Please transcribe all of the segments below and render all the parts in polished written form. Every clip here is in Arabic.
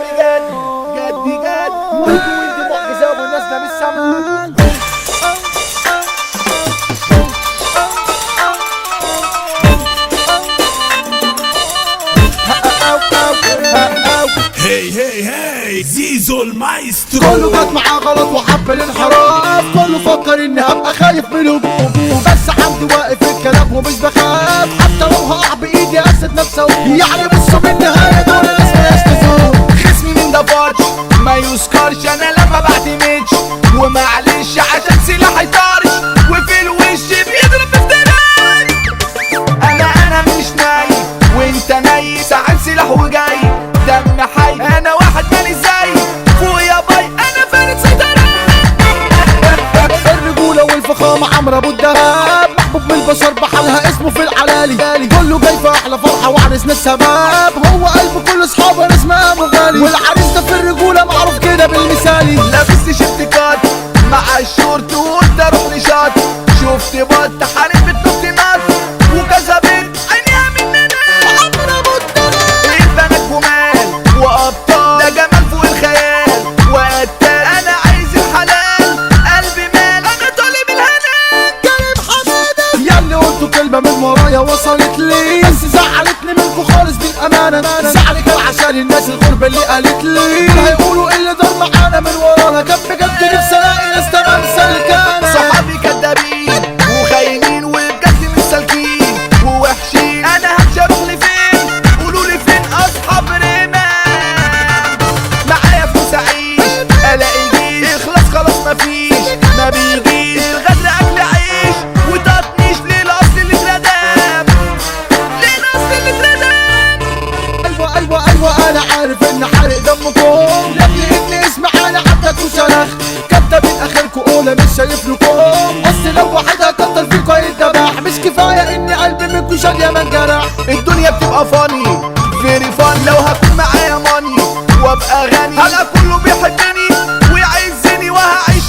بجد جد جد وانت معجزة ونازلة من السما. هي هي هي زيزو المايسترو. كله جات معاه غلط وحب الانحراف، كله فكر اني هبقى خايف من الهجوم، بس عندي واقف الكلام ومش بخاف، حتى لو هقع بايدي اسد نفسه. يعني بصوا بالنهايه دول ناس مالهاش لزوم، خصمي من ده فارش ما يسكرش، انا لما بعتمدش ومعلش عشان سلاحي طارش، وفي الوش بيضرب بفتراك. انا مش نايم وانت نايم، ساعات سلاح وجاي دم حي، انا واحد مالي زي فوق يا باي، انا فارد سيطرة. الرجولة والفخامة عمرو ابو الدهب، محبوب من البشر بحالها اسمه في العلالي، كله جاي في احلى فرحة وعرسنا الشباب، هو قلب كل اصحابه ناس مقامه غالي، والعريس ده في الرجولة معروف كده بالمثالي. لابس تيشيرت كات مع الشورت وقلت اروح لشات، شفت بط حارب بتنط نط وكذا بنت عينيها مننا. عمرو ابو الدهب البنات جمال وابطال، ده جمال فوق الخيال وقتال، انا عايز الحلال قلبي مال، انا طالب الهلال. كريم حمادة ياللي قلتوا كلمة من ورايا وصلت لي، بس زعلتني منكم خالص بالامانة، زعلي كان عشان الناس الغربة اللي قالت لي هيقولوا اللي دار معانا من ورانا، كان بجد نفسي الاقي ناس تمام سلكانة. صحابي كدابين وخاينين وبجد مش سالكين ووحشين، انا همشي اروح لفين؟ قولوا لي فين اصحاب رمان؟ معايا فلوس اعيش الاقي جيش، اخلص خلاص مفيش ما بيجيش، الغدر اكل عيش وتطنيش للاصل اللي اتردم، للاصل اللي اتردم. ايوه انا عارف ان حارق دمكم، لقيتني اسمع انا حتى وشرخ، كدابين اخركم اولى مش شايف لكم، اصل لو واحد هكتر فيكم هيتذبح، مش كفايه ان قلبي منكم شال يا من جرح. الدنيا بتبقى فاني فيري فان، لو هكون معايا ماني وابقى غني، هلا كله بيحبني ويعزني وهعيش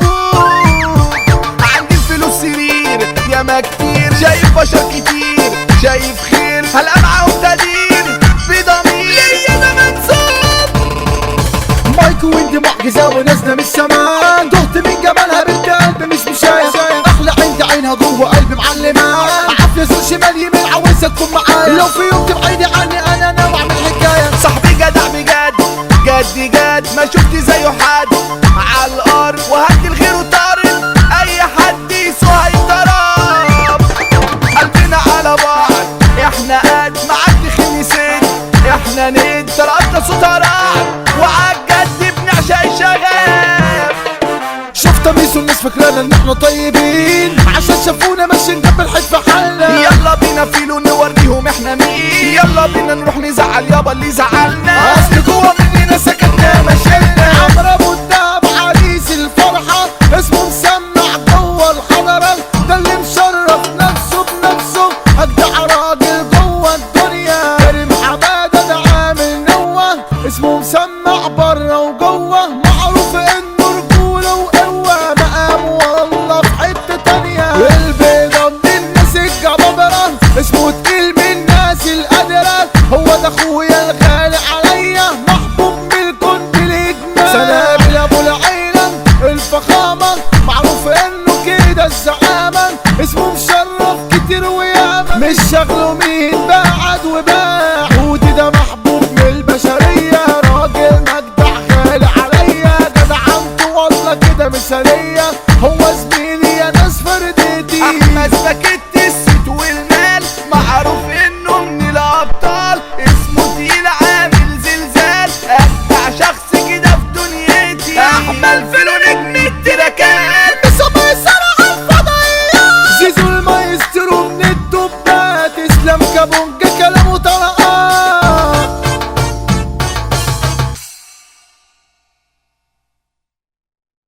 محبوب، عندي الفلوس سرير ياما كتير، شايف بشر كتير شايف خير، هلا معاهم تقدير بضمير ليا انا منصوب. مايكو ويندي معجزة ونازلة من السما، تهت من جمالها بنت قلبي مش مشاية، احلى عند عينها جوه قلبي معلمة، عافية زور شمال يمين عاوزها تكون معايا، لو في يوم تبعدي عني انا ناوي اعمل حكاية. صاحبي جدع بجد جد جد، ما شفت زيه حد على الارض، وهدي لغيره طارد، اي حد يسوى هيتضرب. قلبنا على بعض احنا قد معدي خميسين، احنا ند طلعتنا صوت رعد، وعالجد بنعشق الشغاب. شفت ميسو الناس فاكرانا ان احنا طيبين، عشان شافونا ماشيين جنب الحيط في حالنا، يلا بينا فيلو نوريهم احنا مين، يلا بينا نروح نزعل يابا اللي زعلنا، اصل جوه مننا سكتنا مشينا. عمرو ابو الدهب عريس الفرحة، اسمه مسمع جوه الحضرة، ده اللي مشرف نفسه بنفسه، اجدع راجل جوه الدنيا. كريم حمادة ده عامل نوة، اسمه مسمع بره وجوه، معروف انه رجولة وقوة، مقام والله في حتة تانية. البيضة من الناس الجبابرة، اسمه تقيل من الناس القادرة، هو ده اخويا الغالي عليا، محبوب من الكون بالاجمال. سلام ابو العيلة الفخامة، معروف انه كده الزعامة، اسمه مشرف كتير وياما، مش شغله مين بقى